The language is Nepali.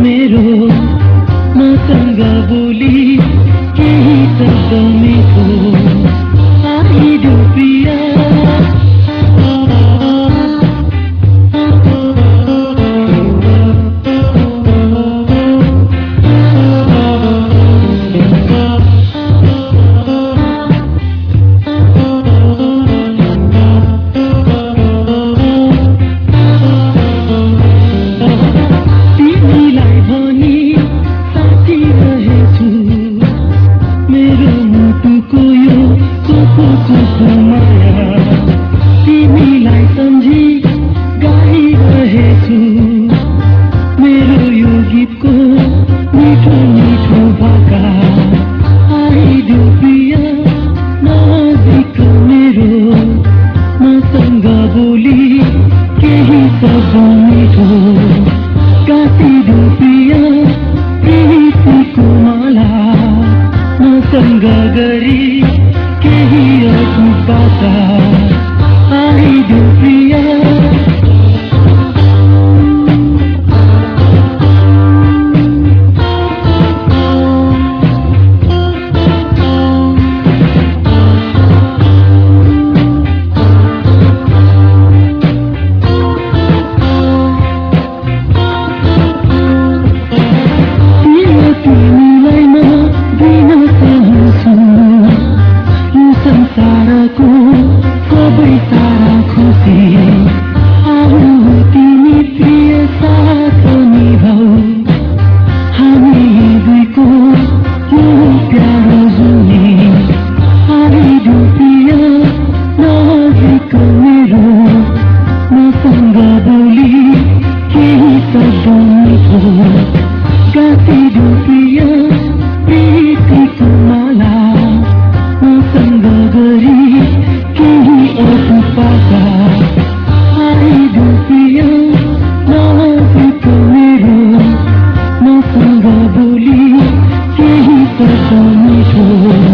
मेरो मसँग बोली केही शब्द मिठो आइदेऊ प्रिया तिमीलाई सम्झी गाइरहेछु मेरो यो गीतको मिठो मिठो भाका आइदेऊ प्रिया नजिक मेरो मसँग बोली केही शब्द मिठो गाँसिदेऊ प्रिया प्रीतिको माला मसँग गरी केही अद्भुत बाचा आइदेऊ प्रिया तिमीलाई म दिन चाहन्छु संसारको सबै सारा खुसी आऊ तिमी प्रिय साथ निभाऊ हामी दुईको यो प्यारो जुनी आइदेऊ प्रिय नजिक मेरो मसँग बोली केही शब्द मिठो गाँसिदेऊ प्रिय प्रीतिको माला मसँग गरी केही अद्भुत बाचा आइदेऊ प्रिय नजिक मेरो मसँग बोली केही शब्द मिठो